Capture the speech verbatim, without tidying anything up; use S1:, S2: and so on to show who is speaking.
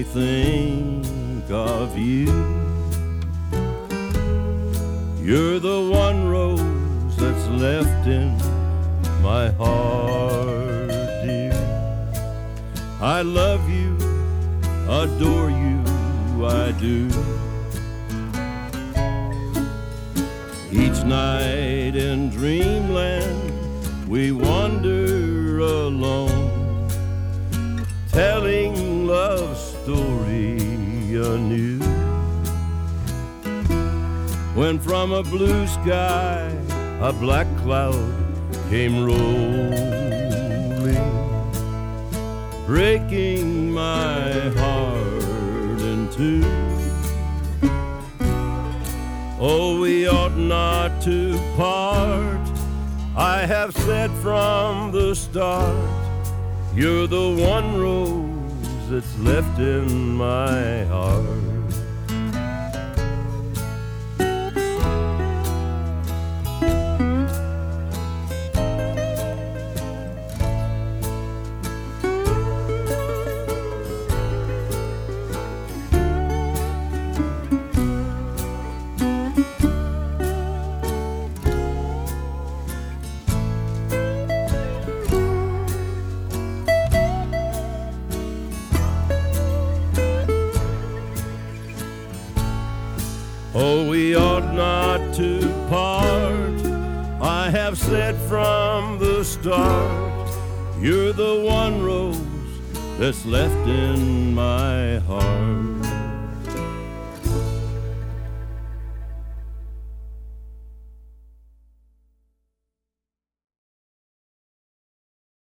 S1: think of you. You're the one rose that's left in my heart, dear. I love you, adore you, I do. Each night in dreamland we wander alone, telling love's story anew. When from a blue sky a black cloud came rolling, breaking my heart in two. Oh, we ought not to part, I have said from the start. You're the one rose that's left in my heart. Oh, we ought not to part, I have said from the start. You're the one rose that's left in my heart.